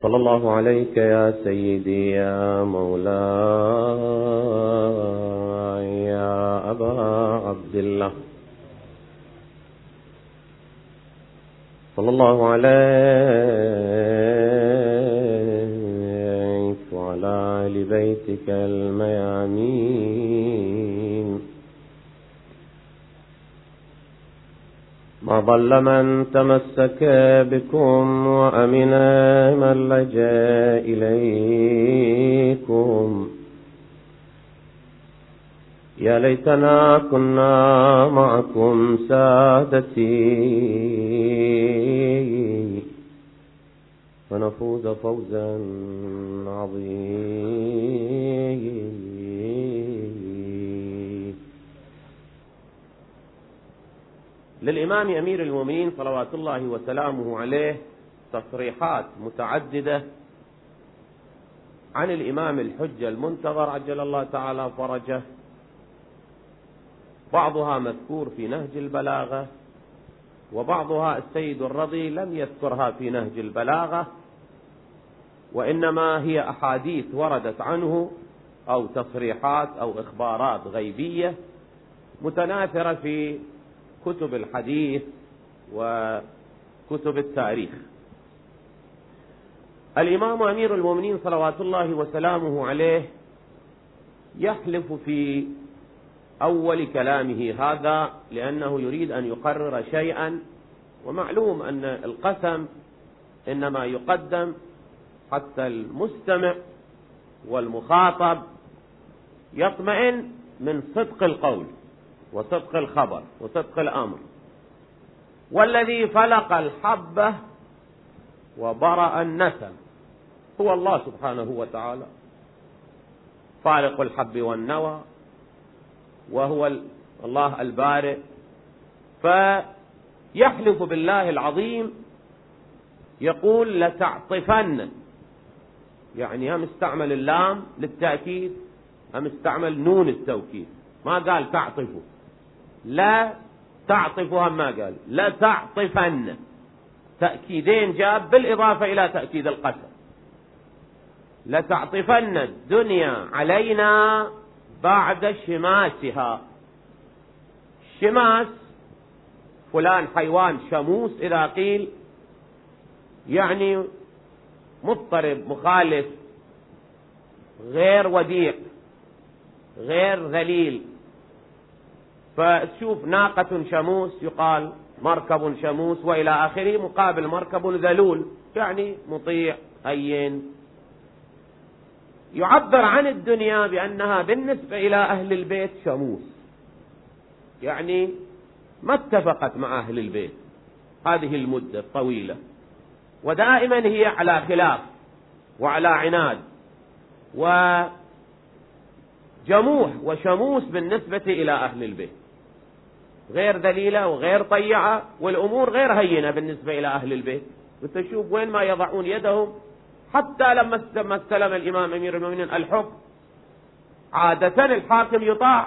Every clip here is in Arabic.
صلى الله عليك يا سيدي يا مولاي يا أبا عبد الله، صلى الله عليك وعلى آل بيتك الميامين. ما ضل من تمسك بكم وأمن من لجأ إليكم. يا ليتنا كنا معكم سادتي فنفوز فوزا عظيما. للإمام أمير المؤمنين صلوات الله وسلامه عليه تصريحات متعددة عن الإمام الحجة المنتظر عجل الله تعالى فرجه، بعضها مذكور في نهج البلاغة، وبعضها السيد الرضي لم يذكرها في نهج البلاغة، وإنما هي أحاديث وردت عنه أو تصريحات أو إخبارات غيبية متناثرة في كتب الحديث وكتب التاريخ. الإمام أمير المؤمنين صلوات الله وسلامه عليه يحلف في أول كلامه هذا لأنه يريد أن يقرر شيئا، ومعلوم أن القسم إنما يقدم حتى المستمع والمخاطب يطمئن من صدق القول وصدق الخبر وصدق الأمر. والذي فلق الحبة وبرأ النسم هو الله سبحانه وتعالى، فالق الحب والنوى، وهو الله البارئ. فيحلف بالله العظيم يقول لتعطفن، يعني هم استعمل اللام للتأكيد، هم استعمل نون التوكيد، ما قال تعطفوا، لا تعطفوا هم ما قال، لا تعطفن، تأكيدين جاب بالإضافة إلى تأكيد القسم. لتعطفن الدنيا علينا بعد شماسها. شماس فلان حيوان شموس إذا قيل يعني مضطرب مخالف غير وديع غير ذليل. فتشوف ناقة شموس يقال مركب شموس وإلى آخره، مقابل مركب ذلول يعني مطيع هين. يعبر عن الدنيا بأنها بالنسبة إلى أهل البيت شموس، يعني ما اتفقت مع أهل البيت هذه المدة الطويلة، ودائما هي على خلاف وعلى عناد، وجموح وشموس بالنسبة إلى أهل البيت، غير ذليلة وغير طيعة، والأمور غير هينة بالنسبة إلى أهل البيت. وتشوف وين ما يضعون يدهم. حتى لما استلم الإمام أمير المؤمنين الحكم، عادة الحاكم يطاع،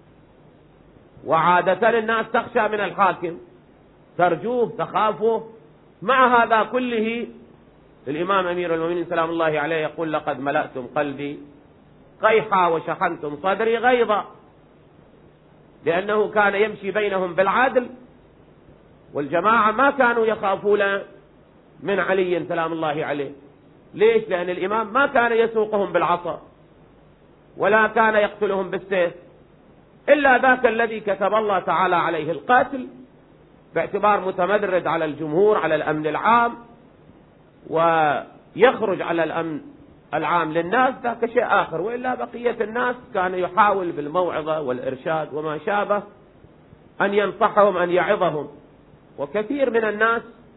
وعادة الناس تخشى من الحاكم، ترجوه تخافه. مع هذا كله الإمام أمير المؤمنين سلام الله عليه يقول لقد ملأتم قلبي قيحا وشحنتم صدري غيظا، لأنه كان يمشي بينهم بالعدل، والجماعة ما كانوا يخافون من علي سلام الله عليه. ليش؟ لأن الإمام ما كان يسوقهم بالعصا ولا كان يقتلهم بالسيف، إلا ذاك الذي كتب الله تعالى عليه القتل باعتبار متمدرد على الجمهور على الأمن العام، ويخرج على الأمن العام للناس، ذاك شيء آخر. وإلا بقية الناس كان يحاول بالموعظة والإرشاد وما شابه أن ينصحهم أن يعظهم. وكثير من الناس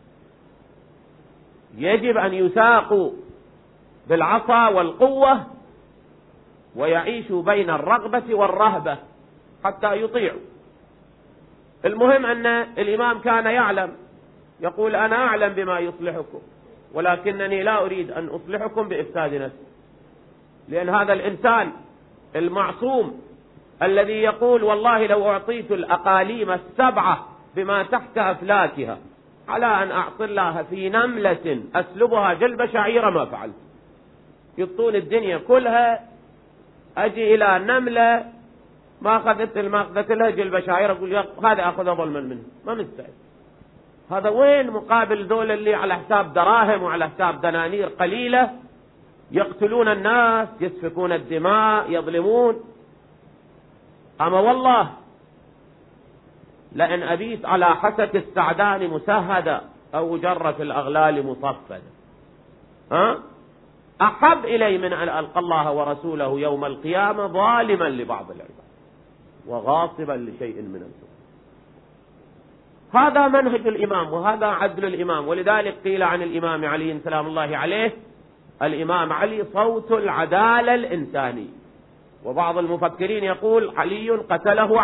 يجب أن يساقوا بالعصا والقوة ويعيشوا بين الرغبة والرهبة حتى يطيعوا. المهم أن الإمام كان يعلم، يقول أنا أعلم بما يصلحكم، ولكنني لا أريد أن أصلحكم بإفساد نفسي. لأن هذا الإنسان المعصوم الذي يقول والله لو أعطيت الأقاليم السبعة بما تحت أفلاكها على أن أعصي الله في نملة أسلبها جلب شعيرة ما فعلت. يطول الدنيا كلها أجي إلى نملة ما أخذت لها جلب شعيرة أقول هذا أخذ ظلما منه، ما مستعد. هذا وين مقابل دول اللي على حساب دراهم وعلى حساب دنانير قليلة يقتلون الناس، يسفكون الدماء، يظلمون. أما والله لأن أبيت على حسك السعدان مسهدا أو جرة الأغلال مصفدا أحب إلي من أن ألقى الله ورسوله يوم القيامة ظالما لبعض العباد وغاصبا لشيء من الحقوق. هذا منهج الإمام وهذا عدل الإمام. ولذلك قيل عن الإمام علي سلام الله عليه: الإمام علي صوت العدالة الإنساني. وبعض المفكرين يقول علي قتله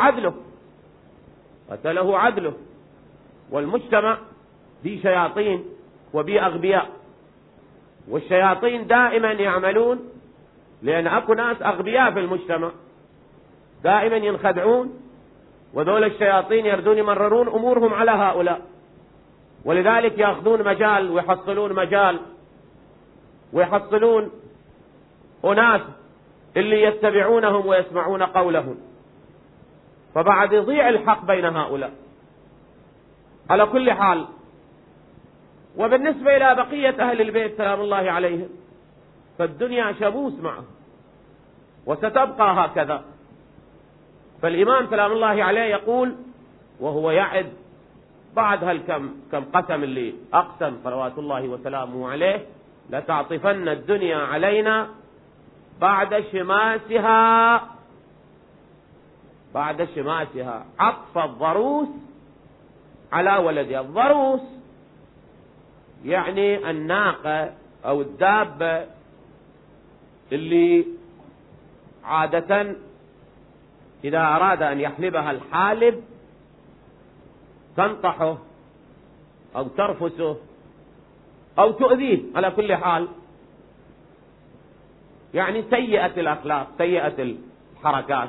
عدله. والمجتمع بي شياطين وبي أغبياء، والشياطين دائما يعملون لأن أكو ناس أغبياء في المجتمع دائما ينخدعون، وذول الشياطين يردون يمررون أمورهم على هؤلاء، ولذلك يأخذون مجال ويحصلون مجال ويحصلون أناس اللي يتبعونهم ويسمعون قولهم، فبعد يضيع الحق بين هؤلاء. على كل حال، وبالنسبة إلى بقية أهل البيت سلام الله عليهم فالدنيا شموس معهم وستبقى هكذا. فالإمام سلام الله عليه يقول وهو يعد بعد هالكم قسم اللي أقسم صلوات الله وسلامه عليه: لتعطفن الدنيا علينا بعد شماسها عطف الضروس على ولدها. الضروس يعني الناقة أو الدابة اللي عادة إذا أراد أن يحلبها الحالب تنطحه أو ترفسه أو تؤذيه، على كل حال يعني سيئة الأخلاق، سيئة الحركات.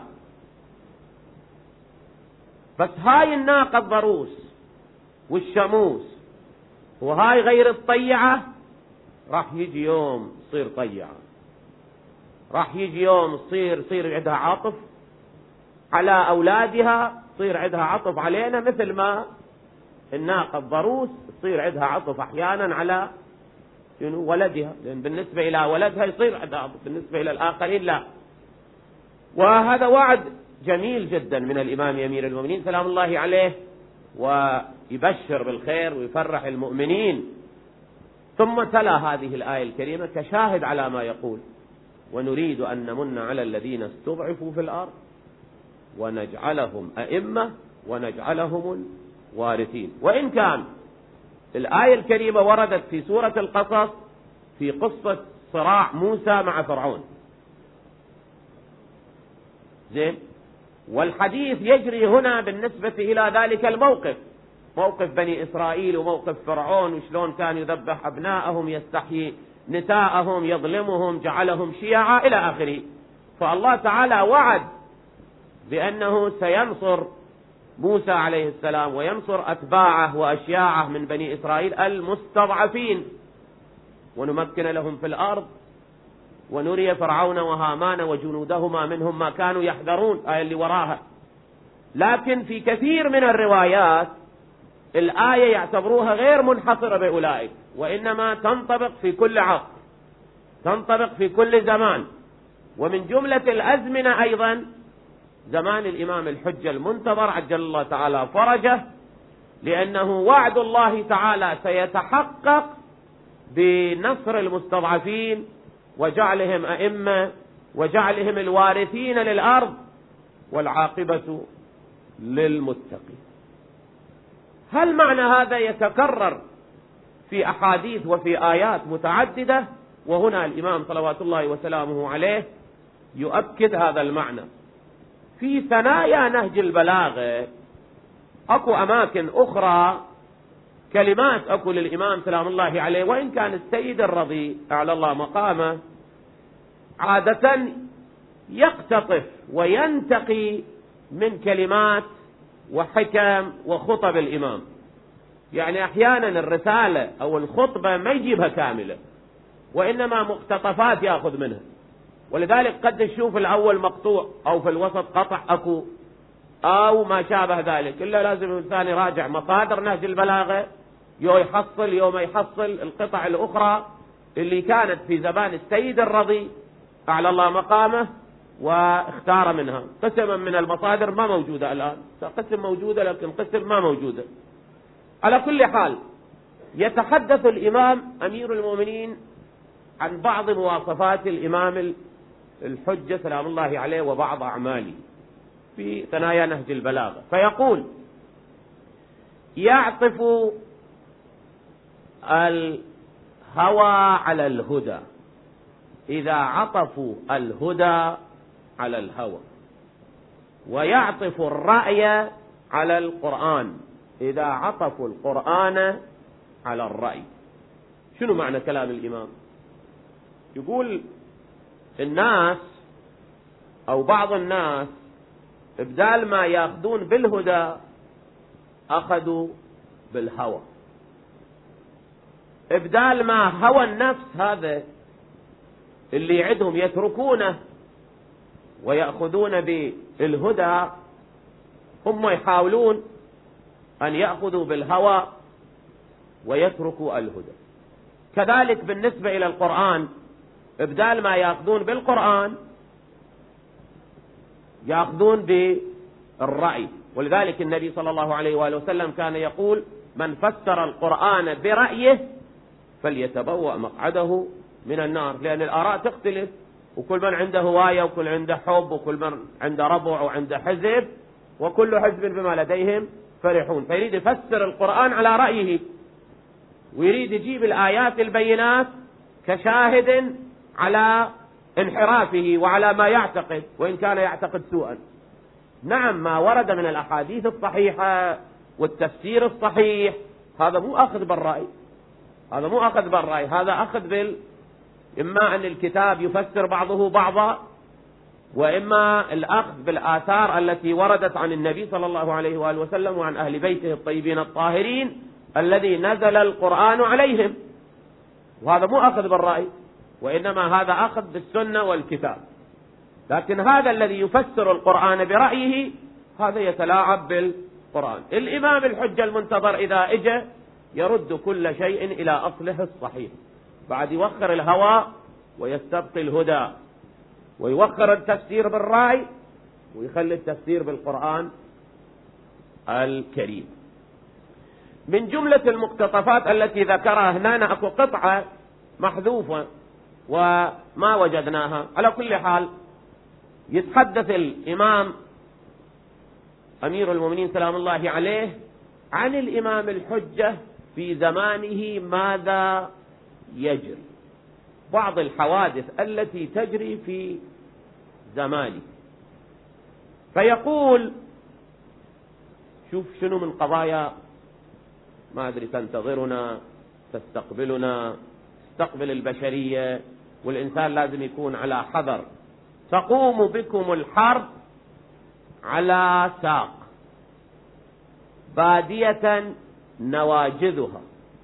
بس هاي الناقة الضروس والشموس وهاي غير الطيعة راح يجي يوم تصير طيعة، راح يجي يوم يصير عندها عطف على أولادها، تصير عندها عطف علينا، مثل ما الناقة الضروس تصير عندها عطف أحيانا على ولدها، لأن بالنسبة إلى ولدها يصير عندها عطف، بالنسبة إلى الآخرين لا. وهذا وعد جميل جدا من الإمام أمير المؤمنين سلام الله عليه، ويبشر بالخير ويفرح المؤمنين. ثم تلا هذه الآية الكريمة كشاهد على ما يقول: ونريد أن نمن على الذين استضعفوا في الأرض ونجعلهم أئمة ونجعلهم الوارثين. وإن كان الآية الكريمة وردت في سورة القصص في قصة صراع موسى مع فرعون، زين، والحديث يجري هنا بالنسبة إلى ذلك الموقف، موقف بني إسرائيل وموقف فرعون، وشلون كان يذبح أبناءهم، يستحيي نساءهم، يظلمهم، جعلهم شيعا إلى آخره. فالله تعالى وعد بأنه سينصر موسى عليه السلام وينصر أتباعه وأشياعه من بني إسرائيل المستضعفين، ونمكن لهم في الأرض ونري فرعون وهامان وجنودهما منهم ما كانوا يحذرون، آية اللي وراها. لكن في كثير من الروايات الآية يعتبروها غير منحصرة بأولئك، وإنما تنطبق في كل عصر، تنطبق في كل زمان. ومن جملة الأزمنة أيضا زمان الإمام الحجة المنتظر عجل الله تعالى فرجه، لأنه وعد الله تعالى سيتحقق بنصر المستضعفين وجعلهم أئمة وجعلهم الوارثين للأرض، والعاقبة للمتقين. هل معنى هذا يتكرر في أحاديث وفي آيات متعددة؟ وهنا الإمام صلوات الله وسلامه عليه يؤكد هذا المعنى. في ثنايا نهج البلاغة أكو أماكن أخرى كلمات أكو للإمام سلام الله عليه، وإن كان السيد الرضي أعلى الله مقامه عادة يقتطف وينتقي من كلمات وحكم وخطب الإمام، يعني أحيانا الرسالة أو الخطبة ما يجيبها كاملة، وإنما مقتطفات يأخذ منها، ولذلك قد تشوف الأول مقطوع أو في الوسط قطع أكو أو ما شابه ذلك، إلا لازم الإنسان يراجع مصادر نهج البلاغة، يوم يحصل القطع الأخرى اللي كانت في زمان السيد الرضي أعلى الله مقامه واختار منها قسما من المصادر ما موجودة الآن، قسم موجودة لكن قسم ما موجودة. على كل حال يتحدث الإمام أمير المؤمنين عن بعض مواصفات الإمام الحجة سلام الله عليه وبعض أعماله في ثنايا نهج البلاغة، فيقول: يعطف الهوى على الهدى إذا عطفوا الهدى على الهوى، ويعطف الرأي على القرآن إذا عطفوا القرآن على الرأي. شنو معنى كلام الإمام؟ يقول الناس أو بعض الناس بدال ما يأخذون بالهدى أخذوا بالهوى، بدال ما هوى النفس هذا اللي يعدهم يتركونه ويأخذون بالهدى، هم يحاولون أن يأخذوا بالهوى ويتركوا الهدى. كذلك بالنسبة إلى القرآن، بدال ما يأخذون بالقرآن يأخذون بالرأي، ولذلك النبي صلى الله عليه وآله وسلم كان يقول: من فسر القرآن برأيه فليتبوأ مقعده من النار، لأن الآراء تختلف، وكل من عنده هواية وكل عنده حب وكل من عنده ربع وعنده حزب، وكل حزب بما لديهم فرحون، فيريد يفسر القرآن على رأيه، ويريد يجيب الآيات البينات كشاهد على انحرافه وعلى ما يعتقد وإن كان يعتقد سوءا. نعم، ما ورد من الأحاديث الصحيحة والتفسير الصحيح هذا مو أخذ بالرأي، هذا مو أخذ بالرأي، هذا أخذ إما أن الكتاب يفسر بعضه بعضا، وإما الأخذ بالآثار التي وردت عن النبي صلى الله عليه وآله وسلم وعن أهل بيته الطيبين الطاهرين الذي نزل القرآن عليهم، وهذا مو أخذ بالرأي، وإنما هذا أخذ بالسنة والكتاب. لكن هذا الذي يفسر القرآن برأيه هذا يتلاعب بالقرآن. الإمام الحجة المنتظر إذا إجى يرد كل شيء إلى أصله الصحيح، بعد يوخر الهوى ويستبقي الهدى، ويوخر التفسير بالرأي ويخلي التفسير بالقرآن الكريم. من جملة المقتطفات التي ذكرها هنا أكو قطعة محذوفة وما وجدناها. على كل حال يتحدث الإمام أمير المؤمنين سلام الله عليه عن الإمام الحجة في زمانه ماذا يجري، بعض الحوادث التي تجري في زمانه، فيقول: شوف شنو من قضايا ما أدري تنتظرنا تستقبلنا، تستقبل البشرية، والإنسان لازم يكون على حذر. تقوم بكم الحرب على ساق، بادية نواجذها،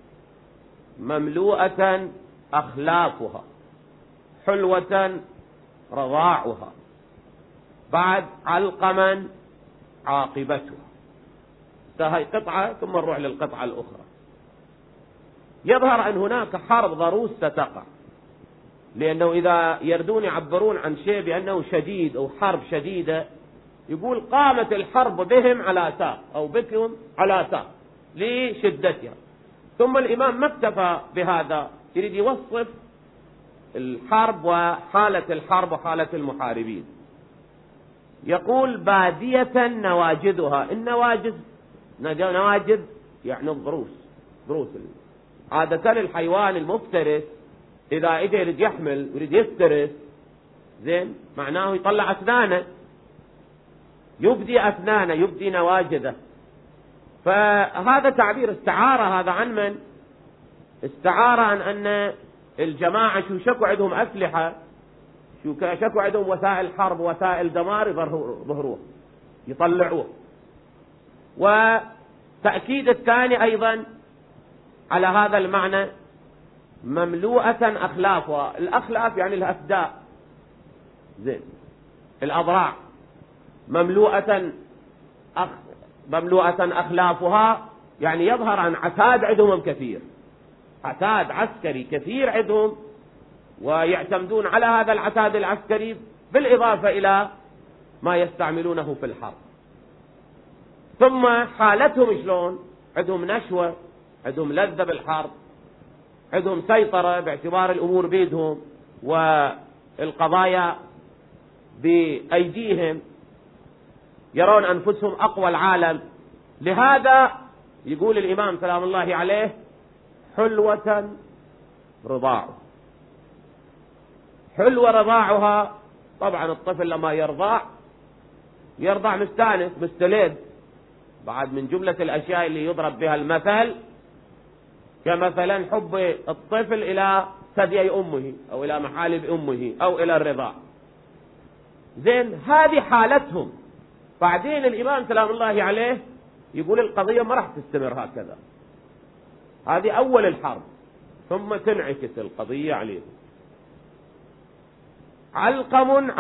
مملوءة أخلافها، حلوة رضاعها، بعد علقما عاقبتها. هاي قطعة ثم نروح للقطعة الأخرى. يظهر أن هناك حرب ضروس ستقع، لأنه إذا يردون يعبرون عن شيء بأنه شديد أو حرب شديدة، يقول قامت الحرب بهم على ساق أو بكم على ساق لشدتها. ثم الإمام ما اكتفى بهذا، يريد يوصف الحرب وحالة الحرب وحالة المحاربين. يقول: بادية نواجذها. النواجذ نواجذ يعني الضروس، ضروس. عادة الحيوان المفترس إذا إجا يريد يحمل يريد يفترس، زين، معناه يطلع أسنانه، يبدي أسنانه، يبدي نواجذه. فهذا تعبير استعارة، هذا عن من؟ استعارة عن أن الجماعة شكوا عندهم أسلحة، شكوا عندهم وسائل حرب وسائل دمار، يظهروه يطلعوه. وتأكيد الثاني أيضا على هذا المعنى مملوءة أخلافها. الأخلاف يعني الأفداء، زين، الأضراع مملوءة أخلافها، يعني يظهر عن عتاد عندهم كثير، عتاد عسكري كثير عندهم، ويعتمدون على هذا العتاد العسكري بالإضافة إلى ما يستعملونه في الحرب. ثم حالتهم شلون؟ عندهم نشوة، عندهم لذة بالحرب، عندهم سيطرة باعتبار الأمور بيدهم والقضايا بأيديهم، يرون أنفسهم أقوى العالم. لهذا يقول الإمام سلام الله عليه: حلوة رضاع. حلوة رضاعها، طبعا الطفل لما يرضع مستانس مستلذ، بعد من جملة الأشياء اللي يضرب بها المثل كمثلا حب الطفل إلى ثدي أمه أو إلى محالب أمه أو إلى الرضاع. زين، هذه حالتهم. بعدين الإمام سلام الله عليه يقول القضية ما راح تستمر هكذا، هذه أول الحرب، ثم تنعكس القضية عليهم. علقم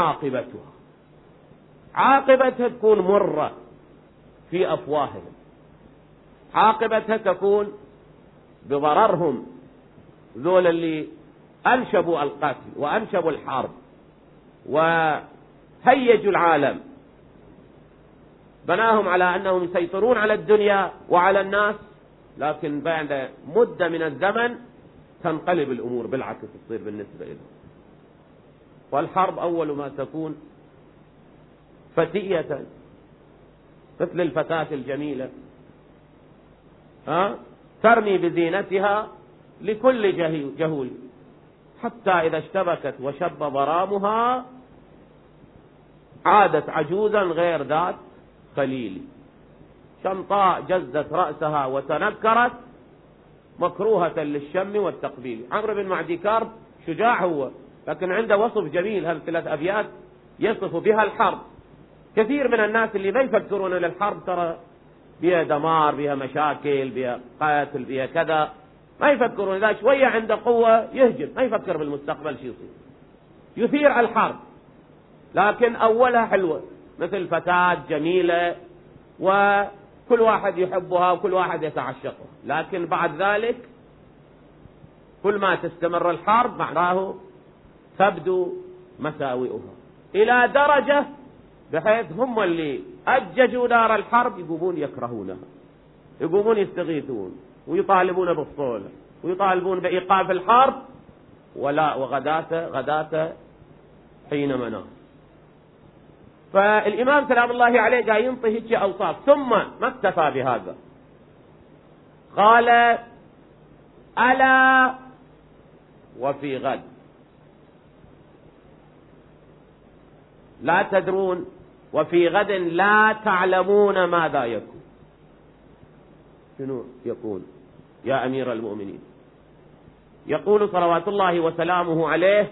عاقبتها تكون مرة في أفواههم، عاقبتها تكون بضررهم، ذول اللي أنشبوا القتل وأنشبوا الحرب وهيجوا العالم، بناهم على أنهم يسيطرون على الدنيا وعلى الناس، لكن بعد مدة من الزمن تنقلب الأمور بالعكس، تصير بالنسبة لهم. والحرب أول ما تكون فتية مثل الفتاة الجميلة، ترمي بزينتها لكل جهول، حتى إذا اشتبكت وشب ضرامها عادت عجوزا غير ذات خليل، شمطاء جزت رأسها وتنكرت، مكروهة للشم والتقبيل. عمرو بن معدي كرب شجاع هو، لكن عنده وصف جميل، هذه 3 أبيات يصف بها الحرب. كثير من الناس اللي ما يفكرون للحرب ترى بها دمار، بها مشاكل، بها قتل، بها كذا، ما يفكرون. إذا شوية عنده قوة يهجم، ما يفكر بالمستقبل شو يصير، يثير الحرب. لكن أولها حلوة مثل فتاة جميلة وكل واحد يحبها وكل واحد يتعشقها، لكن بعد ذلك كل ما تستمر الحرب معناه تبدو مساوئها، إلى درجة بحيث هم اللي أججوا نار الحرب يقومون يكرهونها، يقومون يستغيثون ويطالبون بالصلح ويطالبون بإيقاف الحرب، ولا وغداة حين منام. فالإمام سلام الله عليه جاي ينطي هيك أوصاف، ثم ما اكتفى بهذا، قال: ألا وفي غد لا تدرون، وفي غد لا تعلمون ماذا يكون. شنو يكون يا أمير المؤمنين؟ يقول صلوات الله وسلامه عليه: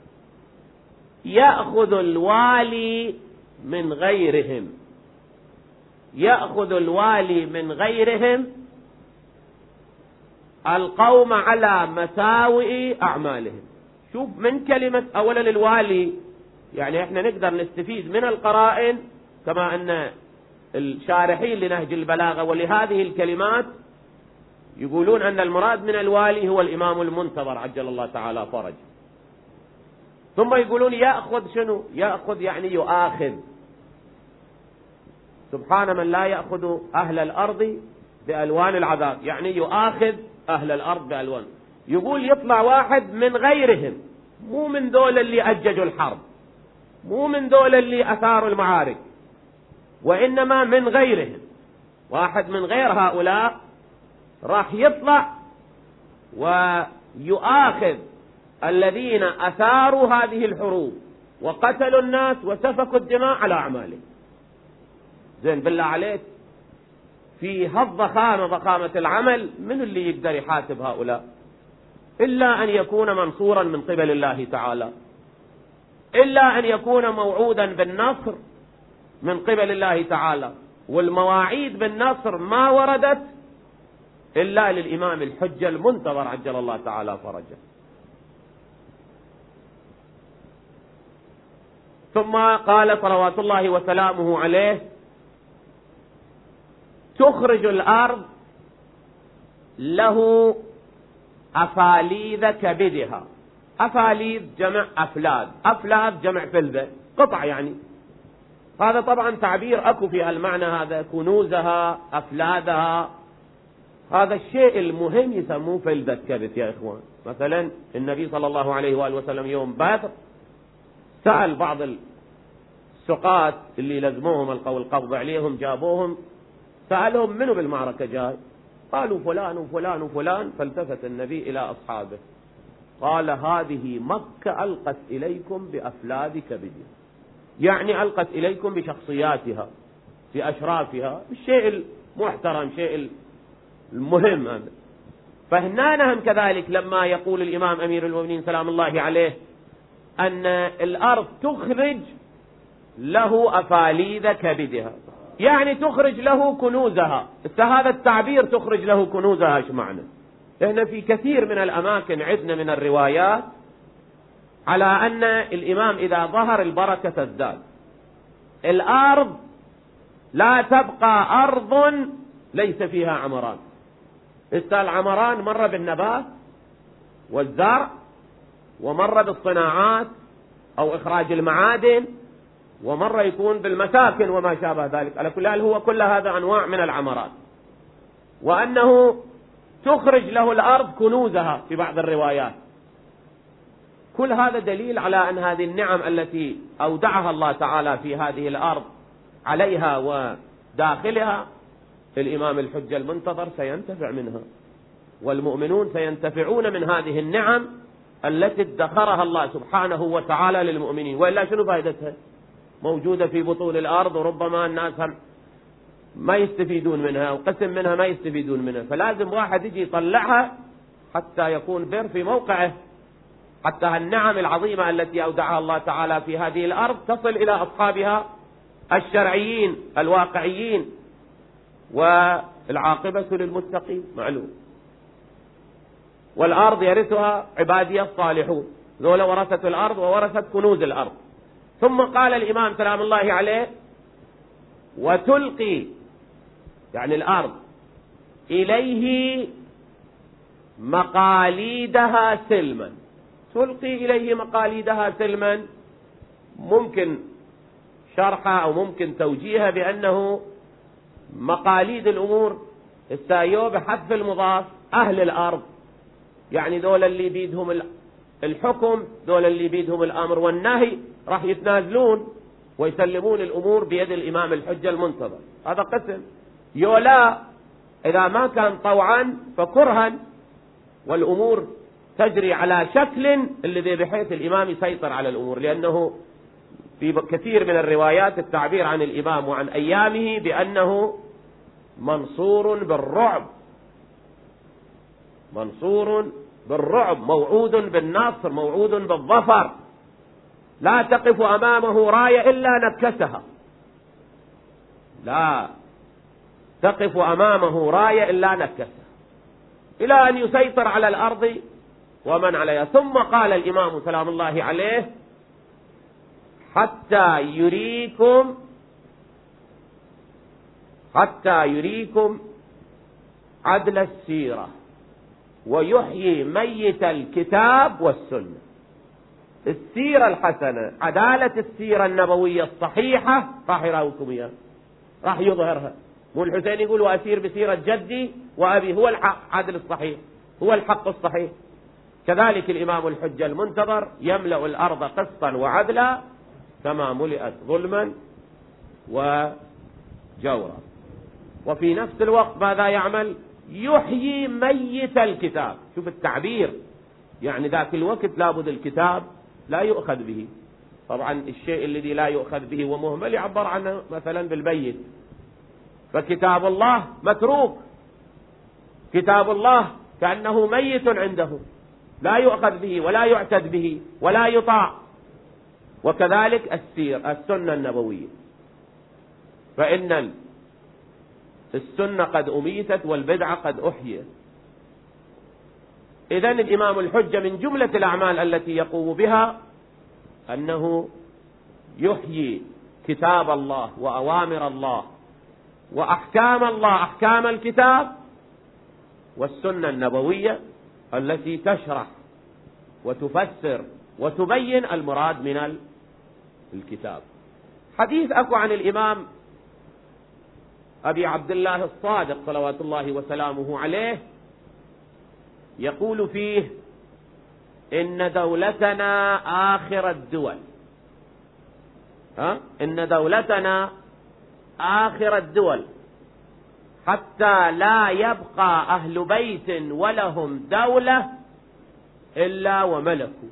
يأخذ الوالي من غيرهم، يأخذ الوالي من غيرهم القوم على مساوئ أعمالهم. شوف، من كلمة أولا الوالي، يعني احنا نقدر نستفيد من القرائن، كما أن الشارحين لنهج البلاغة ولهذه الكلمات يقولون أن المراد من الوالي هو الإمام المنتظر عجل الله تعالى فرج. ثم يقولون يأخذ، شنو يأخذ؟ يعني يؤاخذ. سبحان من لا يأخذ أهل الأرض بألوان العذاب، يعني يؤاخذ أهل الأرض بألوان. يقول يطلع واحد من غيرهم، مو من دول اللي أججوا الحرب، مو من دول اللي أثاروا المعارك، وإنما من غيرهم، واحد من غير هؤلاء راح يطلع ويؤاخذ الذين أثاروا هذه الحروب وقتلوا الناس وسفكوا الدماء على أعمالهم. زين، بالله عليك، في ضخامة العمل، من اللي يقدر يحاسب هؤلاء؟ إلا أن يكون منصورا من قبل الله تعالى، إلا أن يكون موعودا بالنصر من قبل الله تعالى. والمواعيد بالنصر ما وردت إلا للإمام الحجة المنتظر عجل الله تعالى فرجه. ثم قال صلوات الله وسلامه عليه: تخرج الأرض له أفاليذ كبدها. أفاليذ جمع أفلاذ، أفلاذ جمع فلذة، قطع يعني. هذا طبعا تعبير أكو في المعنى هذا، كنوزها أفلاذها، هذا الشيء المهم يسموه فلذة كبد يا إخوان. مثلا النبي صلى الله عليه وآله وسلم يوم بدر سأل بعض السقاة اللي لزموهم القبض عليهم، جابوهم سألهم: منو بالمعركة جاي؟ قالوا: فلان وفلان وفلان. فالتفت النبي إلى أصحابه قال: هذه مكة ألقت إليكم بأفلاذ كبدها، يعني ألقت إليكم بشخصياتها، بأشرافها، بالشيء المحترم، شيء المهم هذا. فهنا نهم كذلك لما يقول الإمام أمير المؤمنين سلام الله عليه أن الأرض تخرج له أفاليذ كبدها، يعني تخرج له كنوزها. هذا التعبير تخرج له كنوزها ايش معنى؟ لأن في كثير من الأماكن عندنا من الروايات على أن الإمام إذا ظهر البركة تزداد. الأرض لا تبقى أرض ليس فيها عمران. العمران مر بالنبات والزرع، ومر بالصناعات أو إخراج المعادن، ومرة يكون بالمساكن وما شابه ذلك. على كل حال هو كل هذا أنواع من العمرات، وأنه تخرج له الأرض كنوزها في بعض الروايات. كل هذا دليل على أن هذه النعم التي أودعها الله تعالى في هذه الأرض عليها وداخلها الإمام الحجة المنتظر سينتفع منها، والمؤمنون سينتفعون من هذه النعم التي ادخرها الله سبحانه وتعالى للمؤمنين. وإلا شنو فائدتها؟ موجودة في بطول الأرض، وربما الناس ما يستفيدون منها، وقسم منها ما يستفيدون منها. فلازم واحد يجي يطلعها حتى يكون بر في موقعه، حتى النعم العظيمة التي أودعها الله تعالى في هذه الأرض تصل إلى أصحابها الشرعيين الواقعيين، والعاقبة للمتقين معلوم. والأرض يرثها عبادي الصالحون، ذولا ورثة الأرض وورثت كنوز الأرض. ثم قال الإمام سلام الله عليه: وتلقي، يعني الأرض، إليه مقاليدها سلما. تلقي إليه مقاليدها سلما، ممكن شرحها أو ممكن توجيهها بأنه مقاليد الأمور السايو بحذف المضاف أهل الأرض، يعني دول اللي بيدهم الحكم، دول اللي بيدهم الأمر والنهي، راح يتنازلون ويسلمون الأمور بيد الإمام الحجة المنتظر. هذا قسم. يولا إذا ما كان طوعا فكرها، والأمور تجري على شكل الذي بحيث الإمام يسيطر على الأمور. لأنه في كثير من الروايات التعبير عن الإمام وعن أيامه بأنه منصور بالرعب، منصور بالرعب، موعود بالنصر، موعود بالظفر، لا تقف أمامه راية إلا نكسها، لا تقف أمامه راية إلا نكسها، إلى أن يسيطر على الأرض ومن عليها. ثم قال الإمام سلام الله عليه: حتى يريكم عدل السيرة ويحيي ميت الكتاب والسنة. السيرة الحسنة، عدالة السيرة النبوية الصحيحة راح يراوكم إياه، راح يظهرها. مو الحسين يقول: وأسير بسيرة جدي وأبي، هو الحق عدل الصحيح، هو الحق الصحيح. كذلك الإمام الحجة المنتظر يملأ الأرض قسطا وعدلا كما ملئت ظلما وجورا. وفي نفس الوقت ماذا يعمل؟ يحيي ميت الكتاب. شوف التعبير، يعني ذاك الوقت لابد الكتاب لا يؤخذ به. طبعا الشيء الذي لا يؤخذ به ومهمل يعبر عنه مثلا بالميت. فكتاب الله متروك، كتاب الله كأنه ميت عنده، لا يؤخذ به ولا يعتد به ولا يطاع. وكذلك السنة النبوية، فإن السنة قد أميتت والبدعة قد أحيت. إذن الإمام الحجة من جملة الأعمال التي يقوم بها أنه يحيي كتاب الله وأوامر الله وأحكام الله، أحكام الكتاب والسنة النبوية التي تشرح وتفسر وتبين المراد من الكتاب. حديث أكو عن الإمام أبي عبد الله الصادق صلوات الله وسلامه عليه، يقول فيه: إن دولتنا آخر الدول، إن دولتنا آخر الدول حتى لا يبقى أهل بيت ولهم دولة إلا وملكوا،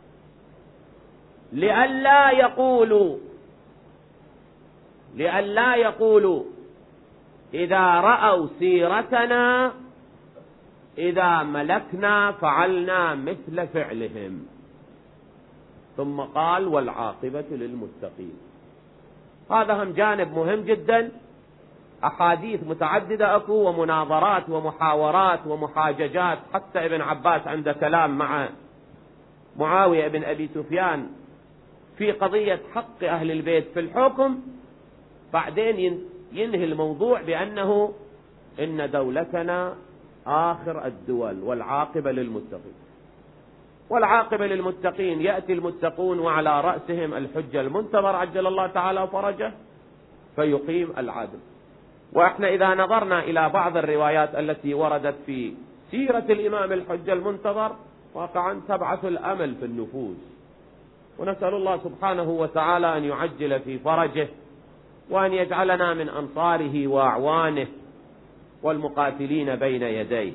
لئلا يقولوا إذا رأوا سيرتنا إذا ملكنا فعلنا مثل فعلهم. ثم قال: والعاقبة للمتقين. هذا هم جانب مهم جدا. أحاديث متعددة أكو، ومناظرات ومحاورات ومحاججات. حتى ابن عباس عنده كلام مع معاوية بن أبي سفيان في قضية حق أهل البيت في الحكم، بعدين ينهي الموضوع بأنه إن دولتنا آخر الدول والعاقبة للمتقين. والعاقبة للمتقين، يأتي المتقون وعلى رأسهم الحجة المنتظر عجل الله تعالى فرجه فيقيم العدل. وإحنا إذا نظرنا إلى بعض الروايات التي وردت في سيرة الإمام الحجة المنتظر واقعا تبعث الأمل في النفوس، ونسأل الله سبحانه وتعالى أن يعجل في فرجه وأن يجعلنا من أنصاره وأعوانه والمقاتلين بين يديه.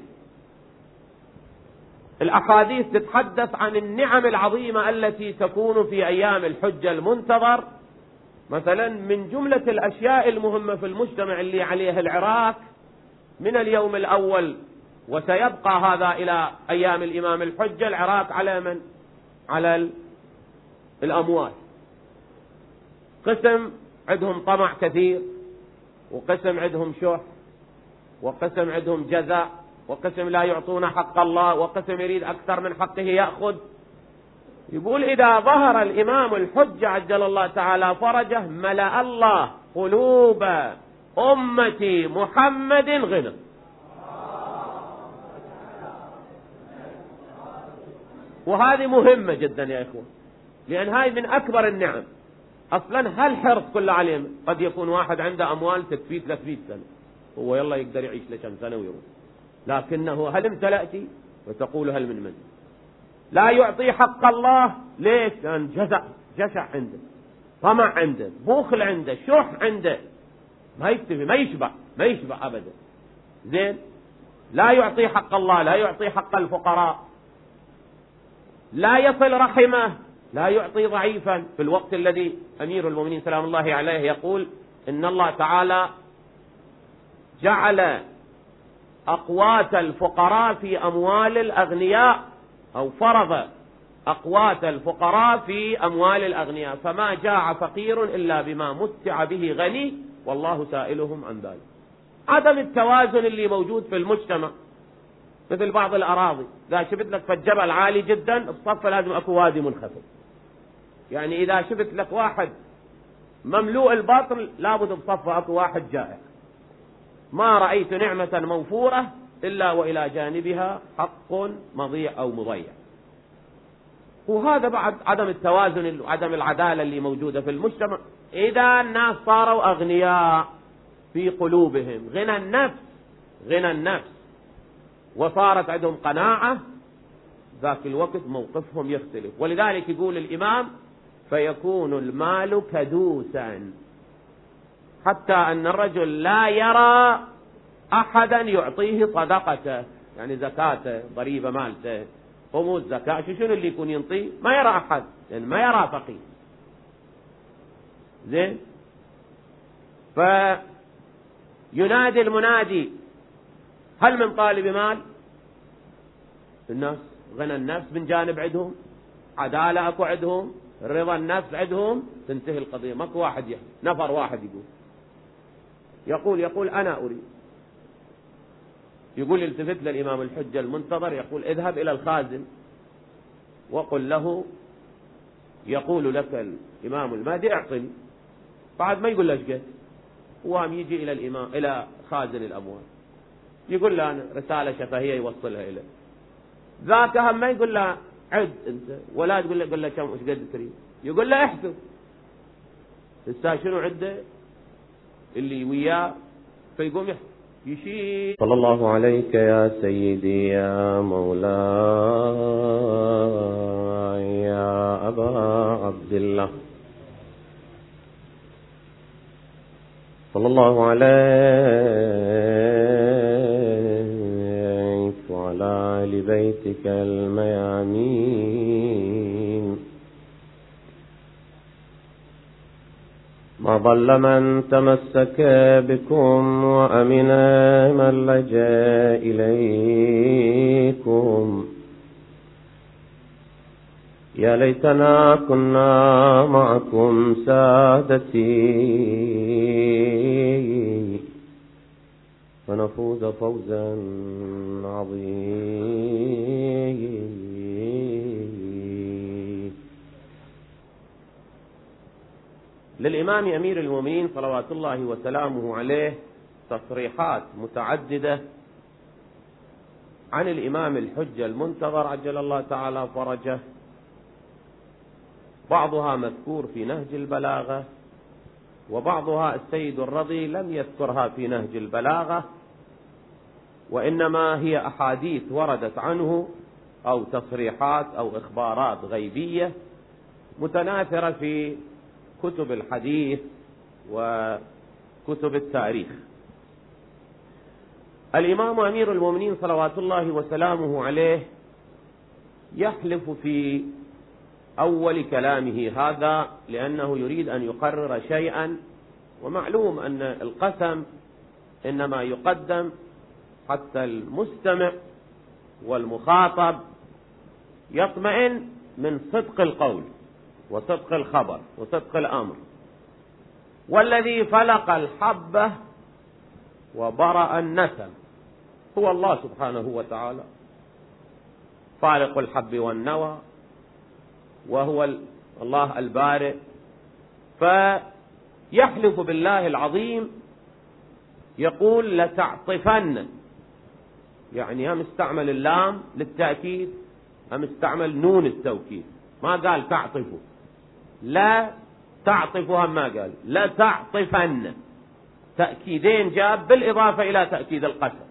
الأحاديث تتحدث عن النعم العظيمة التي تكون في أيام الحجة المنتظر. مثلا من جملة الأشياء المهمة في المجتمع اللي عليه العراق من اليوم الأول وسيبقى هذا إلى أيام الإمام الحجة، العراق على من؟ على الأموال. قسم عندهم طمع كثير، وقسم عندهم شح، وقسم عندهم جزاء، وقسم لا يعطون حق الله، وقسم يريد أكثر من حقه يأخذ. يقول: إذا ظهر الإمام الحجة عجل الله تعالى فرجه ملأ الله قلوب أمتي محمد غنى. وهذه مهمة جدا يا إخوان، لأن هاي من أكبر النعم. أصلا هالحرص كله عليهم. قد يكون واحد عنده أموال تكفيه 300 سنة، هو يلا يقدر يعيش لكم سنة ويروح، لكنه هل امتلأتي وتقول هل من مزيد. لا يعطي حق الله. ليش؟ لأن جشع عنده، طمع عنده، بخل عنده، شح عنده، ما يكتفي، ما يشبع أبدا. زين، لا يعطي حق الله، لا يعطي حق الفقراء، لا يصل رحمه، لا يعطي ضعيفا. في الوقت الذي أمير المؤمنين سلام الله عليه يقول إن الله تعالى جعل أقوات الفقراء في أموال الأغنياء، أو فرض أقوات الفقراء في أموال الأغنياء، فما جاع فقير إلا بما متع به غني والله سائلهم عن ذلك. عدم التوازن اللي موجود في المجتمع، مثل بعض الأراضي إذا شفت لك في الجبل عالي جدا الصف لازم أكو وادي منخفض. يعني إذا شفت لك واحد مملوء البطن لابد بصفه أكو واحد جائع. ما رأيت نعمة موفورة إلا وإلى جانبها حق مضيع أو مضيع. وهذا بعد عدم التوازن وعدم العدالة اللي موجودة في المجتمع. إذا الناس صاروا أغنياء في قلوبهم، غنى النفس وصارت عندهم قناعة، ذاك الوقت موقفهم يختلف. ولذلك يقول الإمام: فيكون المال كدوسا، حتى أن الرجل لا يرى أحدا يعطيه صدقته، يعني زكاته، ضريبة مالته، خمس زكاة، شنو اللي يكون ينطيه؟ ما يرى أحد، لأن يعني ما يرى فقير. زين، فينادي المنادي: هل من طالب مال؟ الناس غنى النفس من جانب عندهم، عدالة أكو عندهم، رضا النفس عندهم، تنتهي القضية. ماكو واحد نفر واحد يقول أنا أريد. يقول التفت للإمام الحجة المنتظر يقول اذهب إلى الخازن وقل له يقول لك الإمام المهدي اعطني. بعد ما يقول له ايش قلت، هو يجي إلى الإمام إلى خازن الأموال يقول له أنا رسالة شفهية يوصلها إليه. ذاك هم ما يقول له عد أنت، ولا تقول له كم ايش قد تريد، يقول له احسب هسه شنو عده اللي وياه، فيقوم يشيل. صلى الله عليك يا سيدي يا مولاي يا أبا عبد الله، صلى الله عليك وعلى آل بيتك الميامين. ما ضل من تمسك بكم وأمن من لجأ إليكم. يا ليتنا كنا معكم سادتي فنفوز فوزا عظيما. للإمام أمير المؤمنين صلوات الله وسلامه عليه تصريحات متعددة عن الإمام الحجة المنتظر عجل الله تعالى فرجه، بعضها مذكور في نهج البلاغة، وبعضها السيد الرضي لم يذكرها في نهج البلاغة، وإنما هي أحاديث وردت عنه أو تصريحات أو إخبارات غيبية متناثرة في كتب الحديث وكتب التاريخ. الإمام أمير المؤمنين صلوات الله وسلامه عليه يحلف في أول كلامه هذا لأنه يريد أن يقرر شيئا، ومعلوم أن القسم إنما يقدم حتى المستمع والمخاطب يطمئن من صدق القول وصدق الخبر وصدق الأمر. والذي فلق الحبة وبرأ النسم هو الله سبحانه وتعالى، فالق الحب والنوى، وهو الله البارئ. فيحلف بالله العظيم يقول لتعطفن، يعني هم استعمل اللام للتأكيد، هم استعمل نون التوكيد، ما قال تعطفوا، لا تعطفوا هم ما قال، لا تعطفن، تأكيدين جاب بالإضافة إلى تأكيد القسم.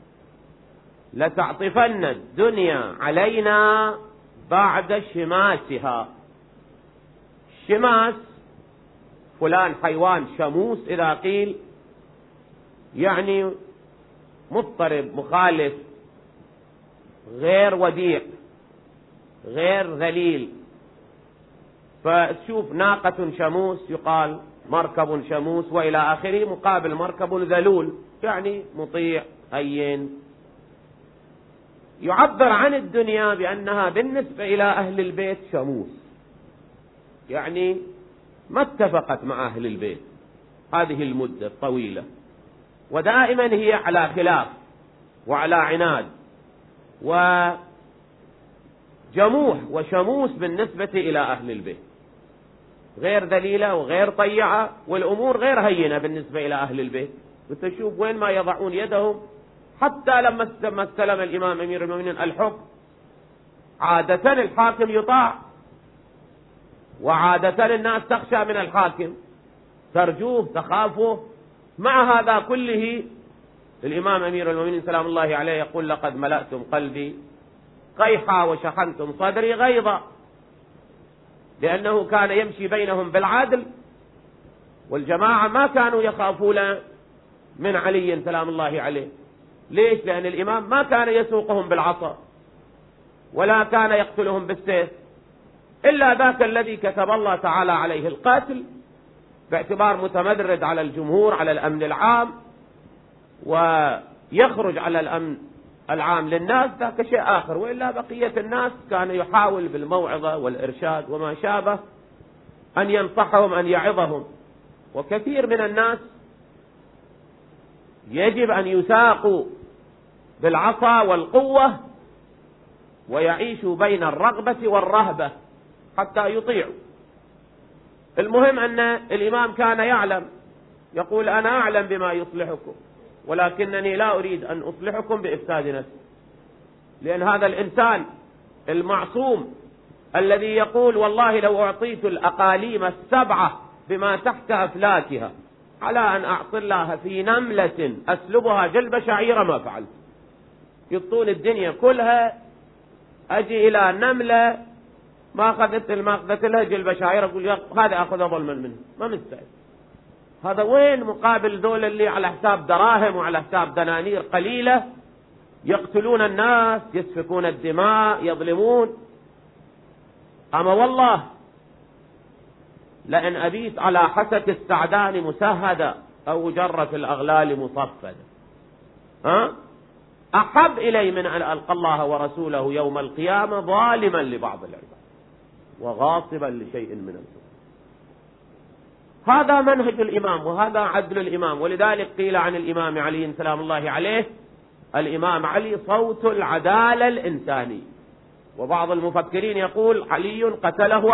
لتعطفن الدنيا علينا بعد شماسها. شماس فلان حيوان شموس إذا قيل يعني مضطرب مخالف غير وديع غير ذليل. فتشوف ناقة شموس يقال مركب شموس وإلى آخره، مقابل مركب ذلول يعني مطيع هين. يعبر عن الدنيا بأنها بالنسبة إلى أهل البيت شموس، يعني ما اتفقت مع أهل البيت هذه المدة الطويلة، ودائما هي على خلاف وعلى عناد وجموح وشموس بالنسبة إلى أهل البيت، غير ذليلة وغير طيعة، والأمور غير هينة بالنسبة إلى أهل البيت. وتشوف وين ما يضعون يدهم، حتى لما استلم الإمام أمير المؤمنين الحكم عادة الحاكم يطاع، وعادة الناس تخشى من الحاكم، ترجوه تخافه. مع هذا كله الإمام أمير المؤمنين سلام الله عليه يقول لقد ملأتم قلبي قيحا وشحنتم صدري غيظا، لأنه كان يمشي بينهم بالعدل، والجماعة ما كانوا يخافون من علي سلام الله عليه. ليش؟ لأن الإمام ما كان يسوقهم بالعصا ولا كان يقتلهم بالسيف، إلا ذاك الذي كتب الله تعالى عليه القتل باعتبار متمدرد على الجمهور على الأمن العام، ويخرج على الأمن العام للناس، ذاك شيء آخر. وإلا بقية الناس كان يحاول بالموعظة والإرشاد وما شابه أن ينصحهم أن يعظهم. وكثير من الناس يجب أن يساقوا بالعصا والقوة ويعيش بين الرغبة والرهبة حتى يطيع. المهم أن الإمام كان يعلم، يقول أنا أعلم بما يصلحكم ولكنني لا أريد أن أصلحكم بإفساد نفسي، لأن هذا الإنسان المعصوم الذي يقول والله لو أعطيت الأقاليم السبعة بما تحت أفلاكها على أن أعطي الله في نملة أسلبها جلب شعيرة ما فعلت. يطول الدنيا كلها أجي إلى نملة ما أخذت لها جلب شعيرة أقول هذا أخذ ظلما منه، ما مستعد. هذا وين مقابل ذول اللي على حساب دراهم وعلى حساب دنانير قليلة يقتلون الناس، يسفكون الدماء، يظلمون. أما والله لأن أبيت على حسك السعدان مسهدا أو جرة الأغلال مصفدا أحب إلي من أن ألقى الله ورسوله يوم القيامة ظالما لبعض العباد وغاصبا لشيء من الحكم. هذا منهج الإمام وهذا عدل الإمام. ولذلك قيل عن الإمام علي سلام الله عليه الإمام علي صوت العدالة الإنساني، وبعض المفكرين يقول علي قتله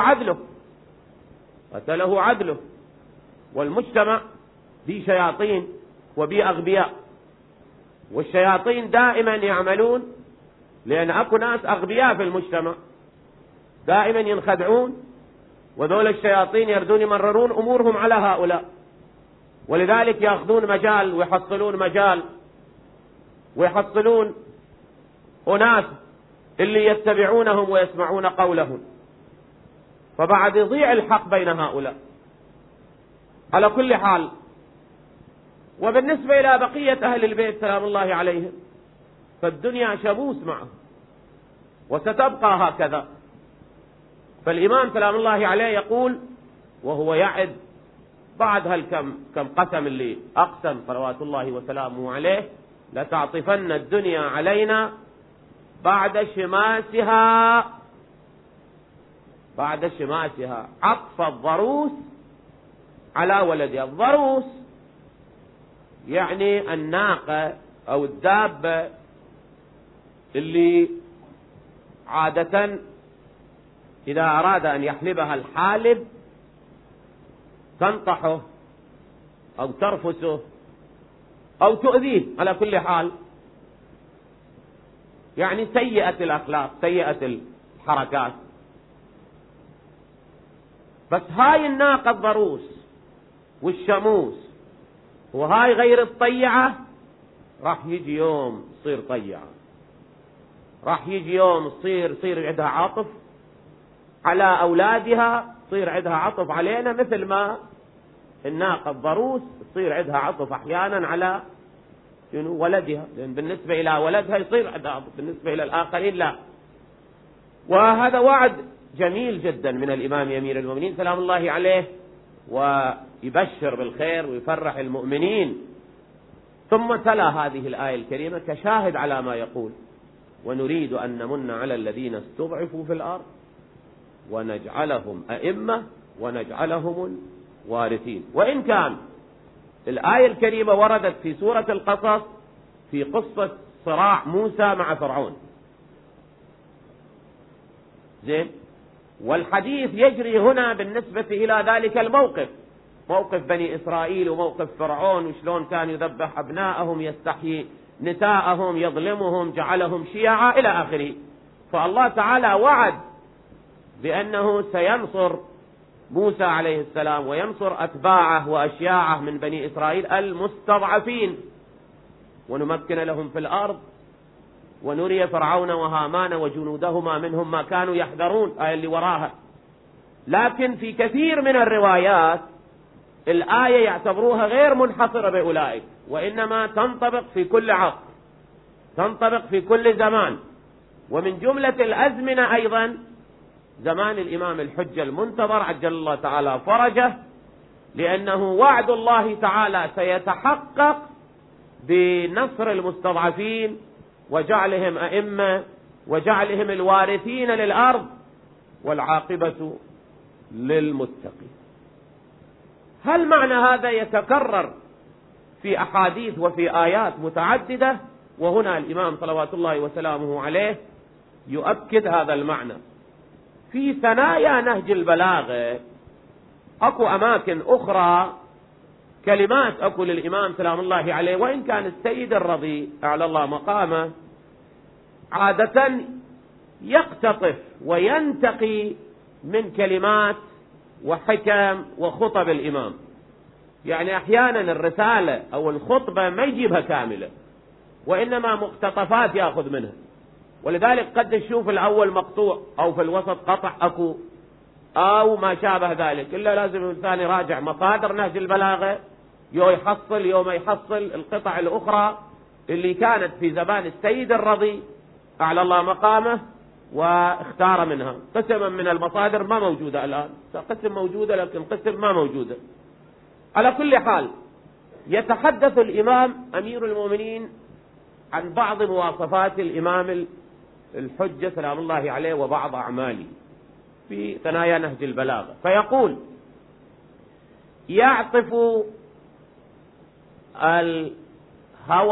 عدله. والمجتمع بي شياطين وبي أغبياء، والشياطين دائما يعملون لأن أكو ناس أغبياء في المجتمع دائما ينخدعون، وذول الشياطين يردون يمررون أمورهم على هؤلاء، ولذلك يأخذون مجال ويحصلون مجال ويحصلون أناس اللي يتبعونهم ويسمعون قولهم، فبعد يضيع الحق بين هؤلاء. على كل حال، وبالنسبة إلى بقية أهل البيت سلام الله عليهم فالدنيا شموس معه وستبقى هكذا. فالإمام سلام الله عليه يقول وهو يعد بعد كم قسم اللي أقسم صلوات الله وسلامه عليه لتعطفن الدنيا علينا بعد شماسها عطف الضروس على ولدها. الضروس يعني الناقة أو الدابة اللي عادة إذا أراد أن يحلبها الحالب تنطحه أو ترفسه أو تؤذيه، على كل حال يعني سيئة الأخلاق سيئة الحركات. بس هاي الناقة الضروس والشموس وهاي غير الطيعة راح يجي يوم تصير طيعة، راح يجي يوم تصير عندها عطف على أولادها، تصير عندها عطف علينا مثل ما الناقة الضروس تصير عندها عطف أحيانا على ولدها، لأن بالنسبة إلى ولدها يصير عندها عطف، بالنسبة إلى الآخرين لا. وهذا وعد جميل جدا من الإمام أمير المؤمنين سلام الله عليه، ويبشر بالخير ويفرح المؤمنين. ثم تلا هذه الآية الكريمة كشاهد على ما يقول: ونريد أن نمن على الذين استضعفوا في الأرض ونجعلهم أئمة ونجعلهم الوارثين. وإن كان الآية الكريمة وردت في سورة القصص في قصة صراع موسى مع فرعون، زين، والحديث يجري هنا بالنسبة إلى ذلك الموقف، موقف بني إسرائيل وموقف فرعون، وشلون كان يذبح أبناءهم، يستحيي نساءهم، يظلمهم، جعلهم شيعا إلى آخره. فالله تعالى وعد بأنه سينصر موسى عليه السلام وينصر أتباعه وأشياعه من بني إسرائيل المستضعفين، ونمكن لهم في الأرض ونري فرعون وهامان وجنودهما منهم ما كانوا يحذرون، آية اللي وراها. لكن في كثير من الروايات الآية يعتبروها غير منحصرة بأولئك، وإنما تنطبق في كل عصر، تنطبق في كل زمان. ومن جملة الأزمنة أيضا زمان الإمام الحجة المنتظر عجل الله تعالى فرجه، لأنه وعد الله تعالى سيتحقق بنصر المستضعفين وجعلهم أئمة وجعلهم الوارثين للأرض، والعاقبة للمتقين. هل معنى هذا يتكرر في أحاديث وفي آيات متعددة؟ وهنا الإمام صلوات الله وسلامه عليه يؤكد هذا المعنى. في ثنايا نهج البلاغة أكو أماكن أخرى كلمات أكو للإمام سلام الله عليه، وإن كان السيد الرضي أعلى الله مقامه عادة يقتطف وينتقي من كلمات وحكم وخطب الإمام، يعني أحيانا الرسالة أو الخطبة ما يجيبها كاملة وإنما مقتطفات يأخذ منها، ولذلك قد تشوف الأول مقطوع أو في الوسط قطع أكو أو ما شابه ذلك، إلا لازم الإنسان يراجع مصادر نهج البلاغة يوم يحصل القطع الأخرى اللي كانت في زمان السيد الرضي أعلى الله مقامه واختار منها قسما من المصادر ما موجودة الآن، قسم موجودة لكن قسم ما موجودة. على كل حال يتحدث الإمام أمير المؤمنين عن بعض مواصفات الإمام الحجة سلام الله عليه وبعض أعماله في ثنايا نهج البلاغة، فيقول: يعطف الهوى